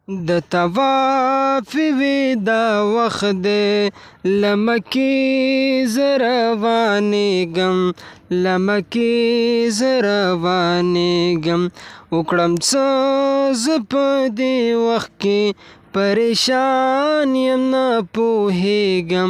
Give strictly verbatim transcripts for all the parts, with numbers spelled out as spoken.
د طواف وی دا وخت دی لمکی زه روانېږم لمکی زه روانېږم وکړم څه زه په دې وخت کې پریشان یم نه پوهېږم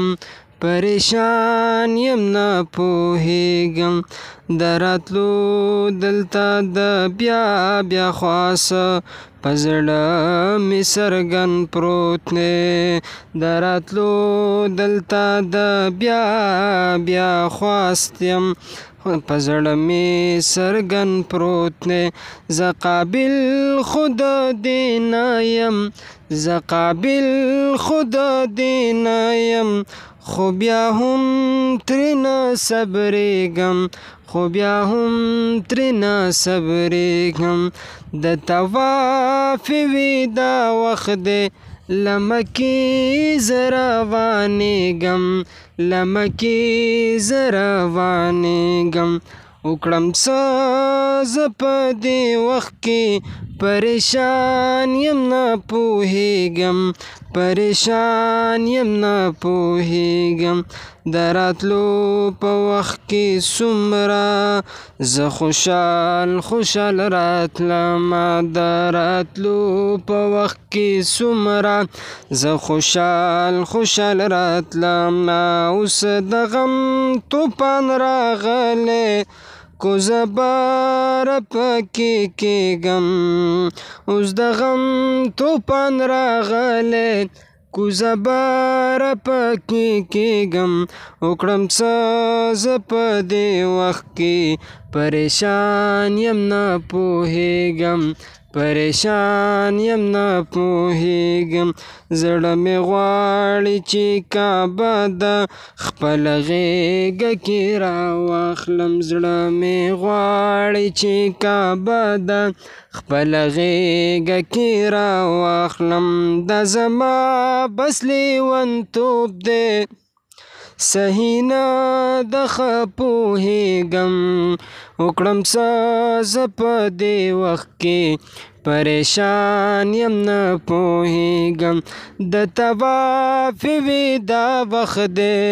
پریشان یم نه پوهېږم د راتلو دلته د بیا بیا خواست په زړه مې څرګند پروت دی د راتلو دلته د بیا بیا خواست یم په زړه مې څرګند پروت دی زه قابل خو د دې نه یم زه قابل خو د دې نه یم خو بیا هم ترېنه صبرېږم خو بیا هم ترېنه صبرېږم د طواف وی دا وخت دی لمکی زه روانېږم لمکی زه روانېږم وکړم څه زه په دې وخت کې پریشان یم نه پوهېږم پریشان یم نه پوهېږم د راتلو په وخت کې څومره زه خوشحال خوشحال راتلمه د راتلو په وخت کې څومره زه خوشحال خوشحال راتلمه اوس د غم طوفان راغلی کوزه باره پکې کېږم اوس د غم طوفان راغلی کوزه باره پکې کېږم وکړم څه زه په دې وخت کې پریشان یم نه پوهېږم پریشان یم نه پوهېږم زړه مې غواړي چې کعبه ده خپله غېږه کې راواخلم زړه مې غواړي چې کعبه ده خپله غېږه کې راواخلم دا زما بس لیونتوب دی صحیح نه ده ښه پوهېږم وکړم څه زه په دې وخت کې پریشان یم نه پوهېږم د طواف وی دا وخت دی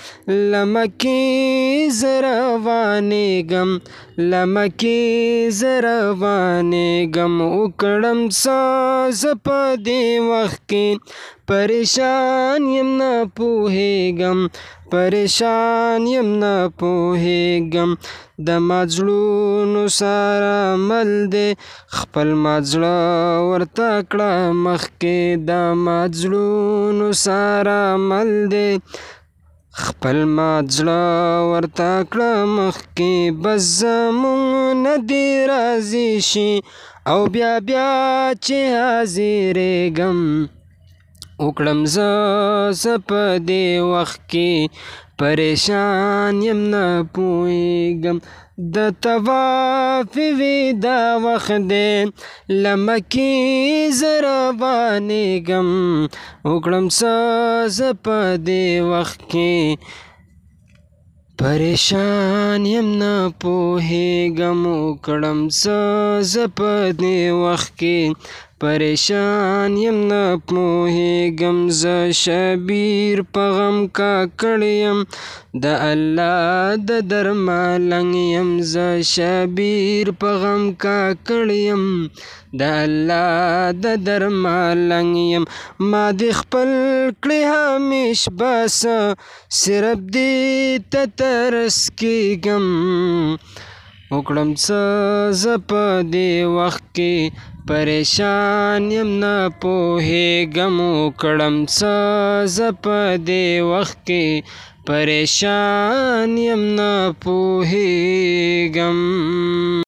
لمکی زه روانېږم لمکی زه روانېږم وکړم څه زه په دې وخت کې پریشان یم نه پوهېږم پریشان یم نه پوهېږم د ما زړونو سره مل دی خپل ما زړه ورته کړه مخکې د ما زړونو سره مل دی خپل ما زړه ورته کړه مخکې بس زموږ نه دې راضي شي او بیا بیا چې حاضرېږم وکړم زه زه په دې وخت کې پریشان یم نه پوهېږم د طواف وی دا وخت دی لمکی زه روانېږم وکړم څه زه په دې وخت کې پریشان یم نه پوهېږم وکړم څه زه په دې وخت کې پریشان یم نه پوهېږم زه شبیر په غم کاکړ یم د الله د در ملنګ یم زه شبیر په غم کاکړ یم د الله د در ملنګ یم ما دې خپل کړې همیش بس صرف دې ته ترس کېږم وکړم څه زه په دې وخت کې پریشان یم نه پوهېږم وکړم څه زه په دې وخت کې پریشان یم نه پوهېږم